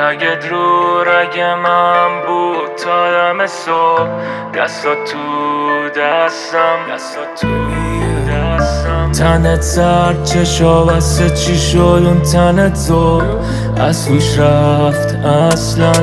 رگت رو رگ من بود تا دم صبح. دستا تو دستم تنت سرد چشا بسته چی شد اون تنت تو از توش رفت اصلا.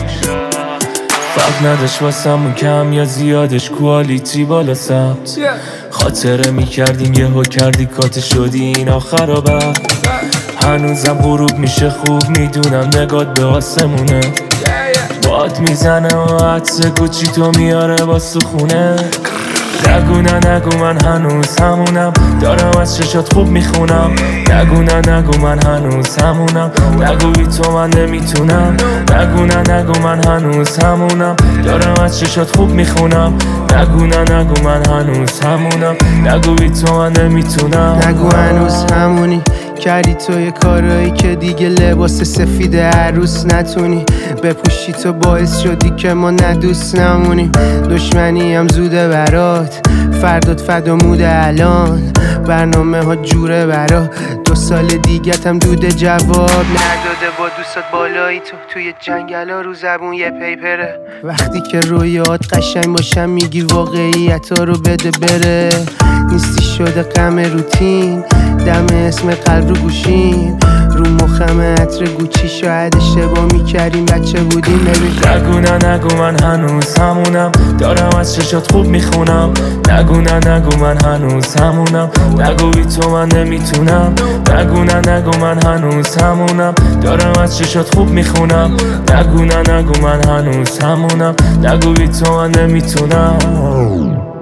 فرق نداشت واسمون کم یا زیادش کوالیتی بالا سبت. خاطره میکردیم یهو کردی کات شدی این آخر وقت. هنوزم غروب میشه خوب میدونم نگات به آسمونه. باد میزنه و عطس گوچی تو میاره واسه خونه. نگو نه نگو من هنوز همونم دارم از چشات خوب میخونم. نگو نه نگو من هنوز همونم نگو بی تو من نمیتونم. نگو نه نگو من هنوز همونم دارم از چشات خوب میخونم. نگو نه نگو من هنوز همونم نگو بی تو من نمیتونم. نگو هنوز همونی کردی تو یه کارایی که دیگه لباس سفید عروس نتونی بپوشی. تو باعث شدی که ما ندوست نمونیم. دشمنی هم زوده برات فردات فدا موده الان. برنامه ها جوره برا 2 سال دیگت هم دوده جواب نداده. با دوستات بالایی تو توی جنگل ها رو زبون یه پیپره. وقتی که رویات قشنگ باشم میگی واقعیت ها رو بده بره. نیستی شده غم روتین دم اسم قلب رو گوشیم. رو مخم عطر گوچی شاید اشتباه میکردیم بچه بودیم. نگو نه نگو من هنوز همونم دارم از چشات خوب میخونم. نگو نه نگو من هنوز همونم نگو بی تو من نمیتونم. نگو نه نگو من هنوز همونم دارم از چشات خوب میخونم. نگو نه نگو من هنوز همونم نگو بی تو من نمیتونم.